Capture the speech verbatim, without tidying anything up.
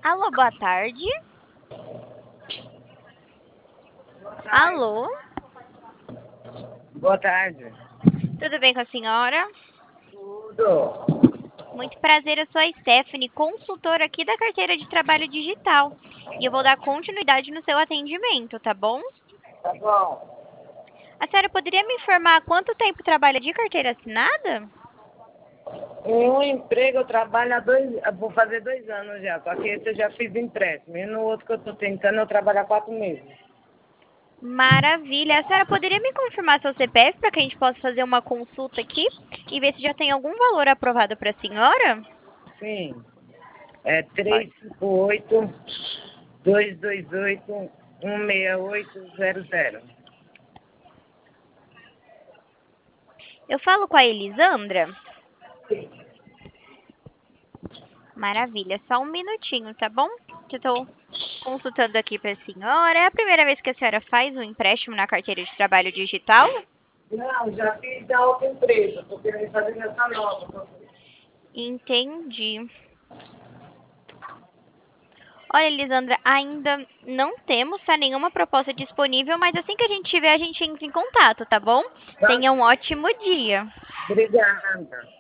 Alô, boa tarde. Alô, Boa tarde. tudo bem com a senhora? Tudo. Muito prazer, eu sou a Stephanie, consultora aqui da carteira de trabalho digital. E eu vou dar continuidade no seu atendimento, tá bom? Tá bom. A senhora poderia me informar há quanto tempo trabalha de carteira assinada? Em um emprego eu trabalho há dois, vou fazer dois anos já, só que esse eu já fiz empréstimo. E no outro que eu estou tentando eu trabalho há quatro meses. Maravilha. A senhora poderia me confirmar seu C P F para que a gente possa fazer uma consulta aqui e ver se já tem algum valor aprovado para a senhora? Sim. É Pode. três cinco oito, dois dois oito, um seis oito zero zero. Eu falo com a Elisandra? Maravilha. Só um minutinho, tá bom? Que eu estou consultando aqui para a senhora. É a primeira vez que a senhora faz um empréstimo na carteira de trabalho digital? Não, já fiz da outra empresa, estou querendo fazer nessa nova. Entendi. Olha, Elisandra, ainda não temos, tá, nenhuma proposta disponível, mas assim que a gente tiver, a gente entra em contato, tá bom? Tá? Tenha um ótimo dia. Obrigada.